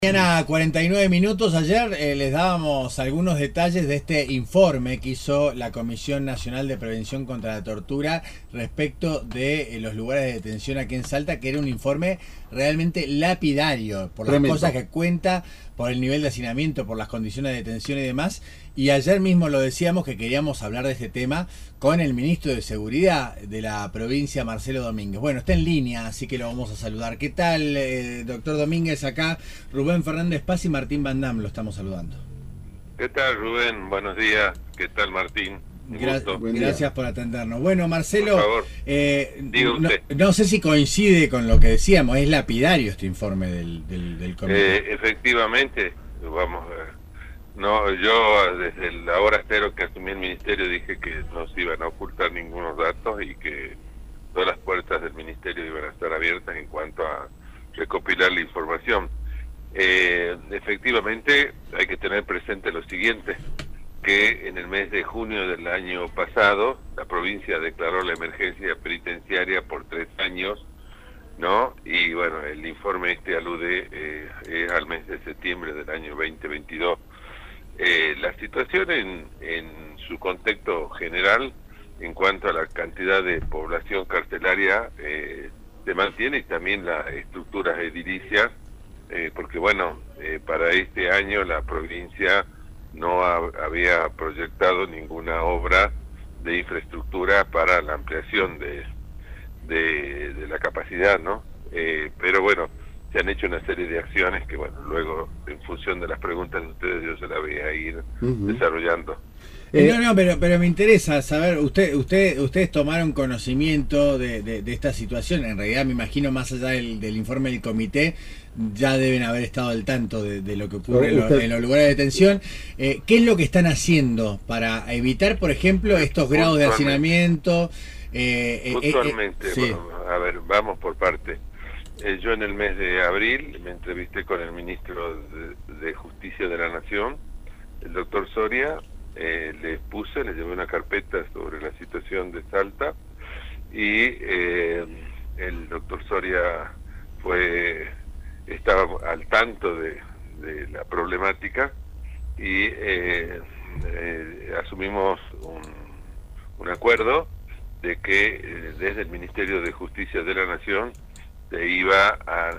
Mañana 49 minutos. Ayer les dábamos algunos detalles de este informe que hizo la Comisión Nacional de Prevención contra la Tortura respecto de los lugares de detención aquí en Salta, que era un informe realmente lapidario por las Tremendo. cosas que cuenta, por el nivel de hacinamiento, por las condiciones de detención y demás. Y ayer mismo lo decíamos que queríamos hablar de este tema con el ministro de Seguridad de la provincia, Marcelo Domínguez. Bueno, está en línea, así que lo vamos a saludar. ¿Qué tal, doctor Domínguez? Acá Rubén Fernández Paz y Martín Van Damme lo estamos saludando. ¿Qué tal, Rubén? Buenos días. ¿Qué tal, Martín? Gracias por atendernos. Bueno, Marcelo, por favor, diga usted. No sé si coincide con lo que decíamos, es lapidario este informe del comité. Efectivamente, vamos a ver. No, yo desde la hora cero que asumí el ministerio dije que no se iban a ocultar ningunos datos y que todas las puertas del ministerio iban a estar abiertas en cuanto a recopilar la información. Efectivamente, hay que tener presente lo siguiente, que en el mes de junio del año pasado la provincia declaró la emergencia penitenciaria por 3 años, ¿no? Y bueno, el informe alude al mes de septiembre del año 2022. La situación en su contexto general, en cuanto a la cantidad de población carcelaria, se mantiene, y también las estructuras edilicias, porque bueno, para este año la provincia no había proyectado ninguna obra de infraestructura para la ampliación de la capacidad, ¿no? Pero bueno, se han hecho una serie de acciones que bueno, luego en función de las preguntas de ustedes yo se las voy a ir desarrollando. No, pero me interesa saber, ustedes tomaron conocimiento de esta situación. En realidad me imagino, más allá del informe del comité, ya deben haber estado al tanto de lo que ocurre en los lugares de detención. ¿Qué es lo que están haciendo para evitar, por ejemplo, estos grados de hacinamiento? Puntualmente, Sí. bueno, a ver, vamos por parte. Yo en el mes de abril me entrevisté con el ministro de Justicia de la Nación, el doctor Soria. Le llevé una carpeta sobre la situación de Salta y el doctor Soria estaba al tanto de la problemática y asumimos un acuerdo de que desde el Ministerio de Justicia de la Nación se iba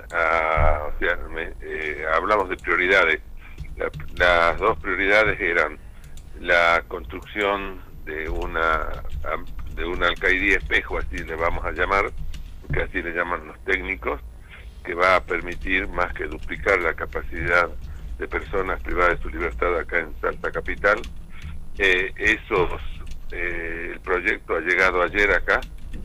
hablamos de prioridades. Las dos prioridades eran la construcción de una alcaidía espejo, así le vamos a llamar, que así le llaman los técnicos, que va a permitir más que duplicar la capacidad de personas privadas de su libertad acá en Salta Capital. El proyecto ha llegado ayer acá,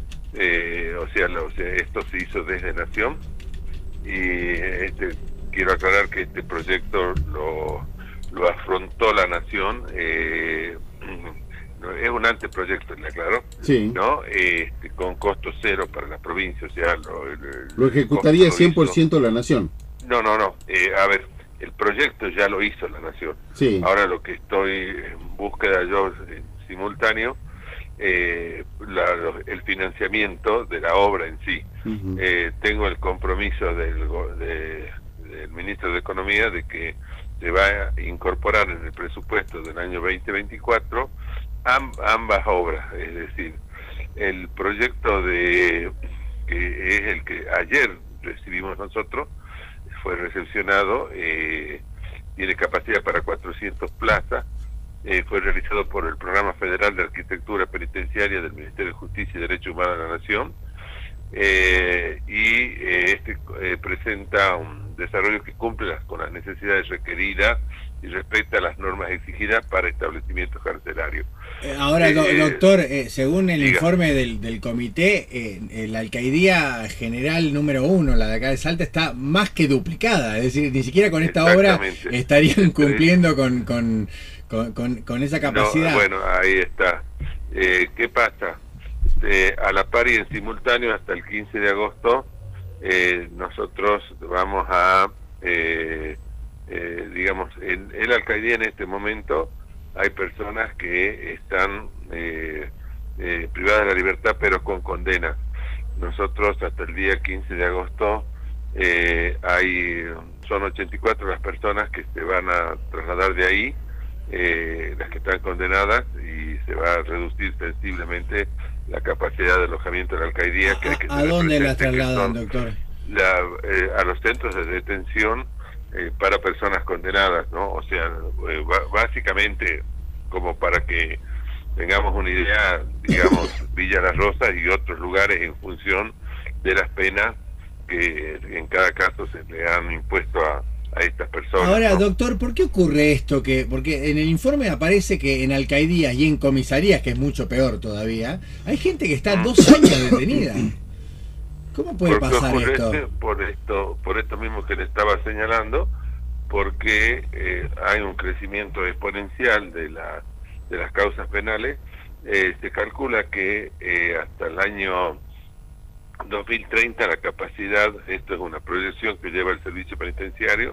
esto se hizo desde Nación, y quiero aclarar que este proyecto lo afrontó la Nación. Es un anteproyecto, ¿le aclaro? Sí. ¿No? Con costo cero para la provincia, o sea, Lo ejecutaría 100% la Nación. No. A ver, el proyecto ya lo hizo la Nación. Sí. Ahora lo que estoy en búsqueda yo en simultáneo, el financiamiento de la obra en sí. Tengo el compromiso del ministro de Economía de que se va a incorporar en el presupuesto del año 2024 ambas obras, es decir, el proyecto que es el que ayer recibimos nosotros, fue recepcionado, tiene capacidad para 400 plazas, fue realizado por el Programa Federal de Arquitectura Penitenciaria del Ministerio de Justicia y Derechos Humanos de la Nación, presenta un desarrollo que cumple con las necesidades requeridas y respeta las normas exigidas para establecimientos carcelarios. Ahora, doctor, según el diga. informe del comité, la alcaidía general número 1, la de acá de Salta, está más que duplicada. Es decir, ni siquiera con esta obra estarían cumpliendo con esa capacidad. No, bueno, ahí está. ¿Qué pasa? A la par y en simultáneo, hasta el 15 de agosto, nosotros vamos a, digamos, en la alcaldía en este momento hay personas que están privadas de la libertad pero con condena. Nosotros hasta el día 15 de agosto hay son 84 las personas que se van a trasladar de ahí, las que están condenadas, y se va a reducir sensiblemente la capacidad de alojamiento de la alcaldía. Que hay que ¿A dónde la presente, trasladan, doctor? a los centros de detención para personas condenadas, ¿no? O sea, básicamente, como para que tengamos una idea, digamos, Villa Las Rosas y otros lugares en función de las penas que en cada caso se le han impuesto a estas personas. Ahora, ¿no? doctor, ¿por qué ocurre esto? Porque en el informe aparece que en alcaldías y en comisarías, que es mucho peor todavía, hay gente que está 2 años detenida. ¿Cómo puede pasar esto? Por esto mismo que le estaba señalando, porque hay un crecimiento exponencial de las causas penales. Se calcula que hasta el año 2030 la capacidad, esto es una proyección que lleva el servicio penitenciario,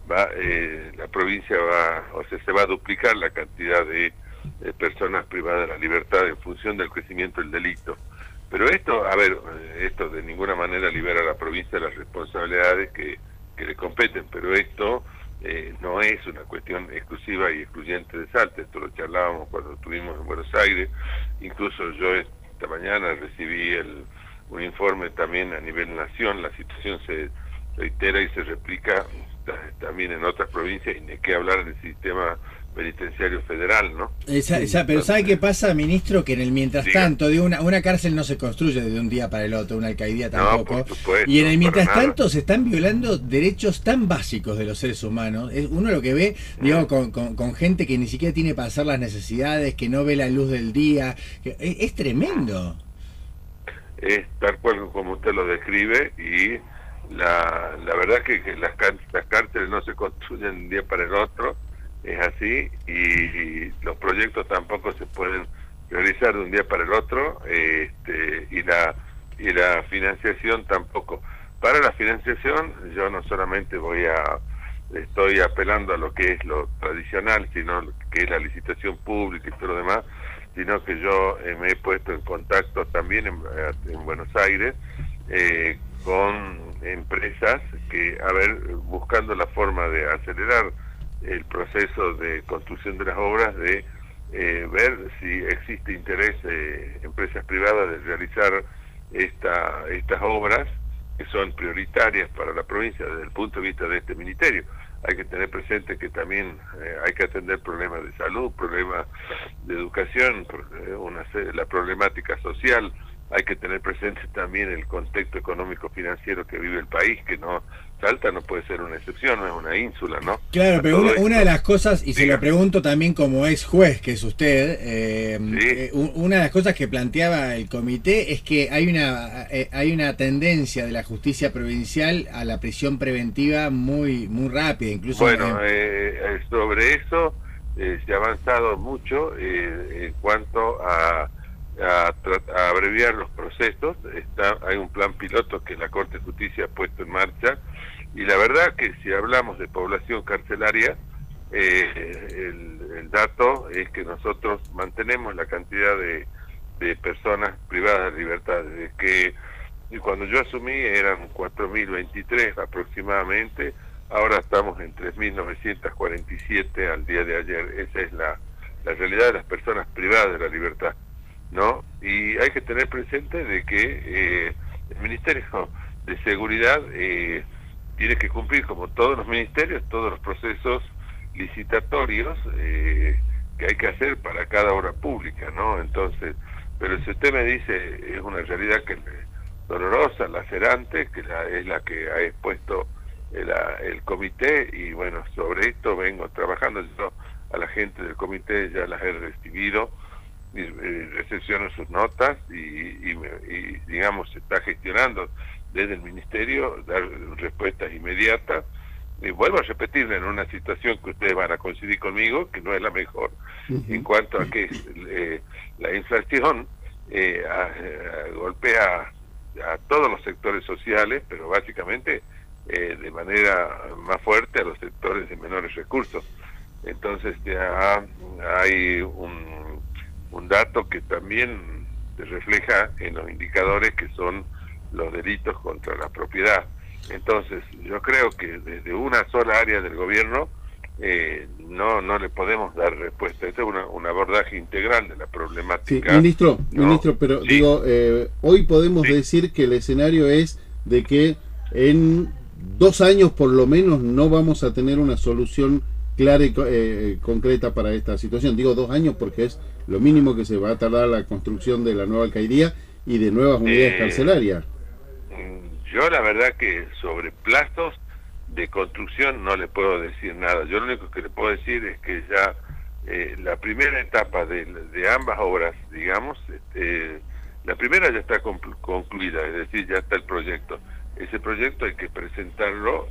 la provincia se va a duplicar la cantidad de personas privadas de la libertad en función del crecimiento del delito. Pero esto, esto de ninguna manera libera a la provincia de las responsabilidades que le competen, pero esto no es una cuestión exclusiva y excluyente de Salta. Esto lo charlábamos cuando estuvimos en Buenos Aires. Incluso yo esta mañana recibí un informe también a nivel nación. La situación se reitera y se replica también en otras provincias, y ni qué hablar del sistema penitenciario federal, ¿no? Pero ¿sabe qué pasa, ministro? Que en el mientras tanto, de una cárcel no se construye de un día para el otro, una alcaldía tampoco. No, por supuesto, y en el mientras tanto se están violando derechos tan básicos de los seres humanos. Uno lo que ve, digamos, con gente que ni siquiera tiene para hacer las necesidades, que no ve la luz del día. Es tremendo. Es tal cual como usted lo describe, y la verdad que las cárceles no se construyen de un día para el otro. Es así, y los proyectos tampoco se pueden realizar de un día para el otro, y la financiación tampoco. Para la financiación yo no solamente estoy apelando a lo que es lo tradicional, sino que es la licitación pública y todo lo demás, sino que yo me he puesto en contacto también en Buenos Aires con empresas que, buscando la forma de acelerar el proceso de construcción de las obras, de ver si existe interés de empresas privadas de realizar estas obras, que son prioritarias para la provincia desde el punto de vista de este ministerio. Hay que tener presente que también hay que atender problemas de salud, problemas de educación, la problemática social. Hay que tener presente también el contexto económico-financiero que vive el país, que Salta no puede ser una excepción, no es una ínsula, ¿no? Claro, pero una de las cosas, y se lo pregunto también como ex juez que es usted, una de las cosas que planteaba el comité es que hay una tendencia de la justicia provincial a la prisión preventiva muy rápida, incluso. Bueno, sobre eso se ha avanzado mucho en cuanto a abreviar los procesos. Hay un plan piloto que la Corte de Justicia ha puesto en marcha, y la verdad que si hablamos de población carcelaria, el dato es que nosotros mantenemos la cantidad de personas privadas de libertad. Desde que cuando yo asumí eran 4.023 aproximadamente, ahora estamos en 3.947 al día de ayer. Esa es la realidad de las personas privadas de la libertad, ¿no? Y hay que tener presente de que el Ministerio de Seguridad tiene que cumplir, como todos los ministerios, todos los procesos licitatorios que hay que hacer para cada obra pública, ¿no? Entonces, pero si usted me dice, es una realidad que dolorosa, lacerante, que es la que ha expuesto el comité, y bueno, sobre esto vengo trabajando. Yo a la gente del comité ya las he recibido, y recepciono sus notas, y digamos, se está gestionando desde el ministerio dar respuestas inmediatas. Y vuelvo a repetirle, en una situación que ustedes van a coincidir conmigo, que no es la mejor, en cuanto a que la inflación golpea a todos los sectores sociales, pero básicamente de manera más fuerte a los sectores de menores recursos. Entonces ya hay un dato que también se refleja en los indicadores, que son los delitos contra la propiedad. Entonces, yo creo que desde una sola área del gobierno no le podemos dar respuesta. Este es un abordaje integral de la problemática. Sí, ministro, ¿no? ministro, pero sí. digo, hoy podemos decir que el escenario es de que en 2 años por lo menos no vamos a tener una solución clara y concreta para esta situación. Digo 2 años porque es lo mínimo que se va a tardar la construcción de la nueva alcaldía y de nuevas unidades carcelarias. Yo la verdad que sobre plazos de construcción no le puedo decir nada. Yo lo único que le puedo decir es que ya la primera etapa de ambas obras, digamos, la primera ya está concluida, es decir, ya está el proyecto. Ese proyecto hay que presentarlo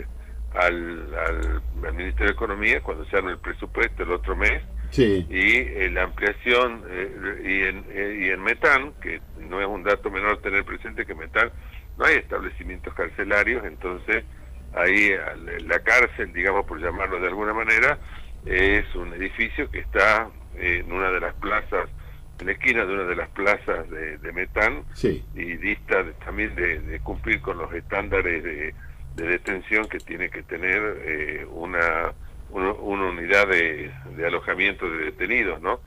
al Ministerio de Economía cuando se arme el presupuesto el otro mes. Sí. Y la ampliación y en Metán, que no es un dato menor tener presente que Metán no hay establecimientos carcelarios, entonces ahí la cárcel, digamos por llamarlo de alguna manera, es un edificio que está en una de las plazas, en la esquina de una de las plazas de Metán, sí. Y dista también de cumplir con los estándares de detención que tiene que tener una unidad de alojamiento de detenidos, ¿no?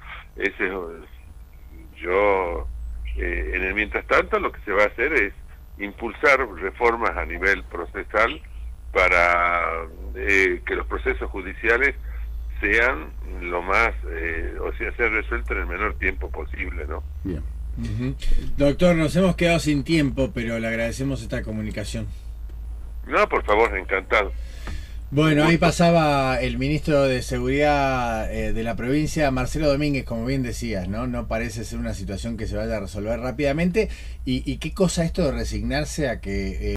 En el mientras tanto lo que se va a hacer es impulsar reformas a nivel procesal para que los procesos judiciales sean lo más, sean resueltos en el menor tiempo posible, ¿no? Bien. Doctor, nos hemos quedado sin tiempo, pero le agradecemos esta comunicación. No, por favor, encantado. Bueno, ahí pasaba el ministro de Seguridad de la provincia, Marcelo Domínguez, como bien decías, ¿no? No parece ser una situación que se vaya a resolver rápidamente. ¿Y qué cosa esto de resignarse a que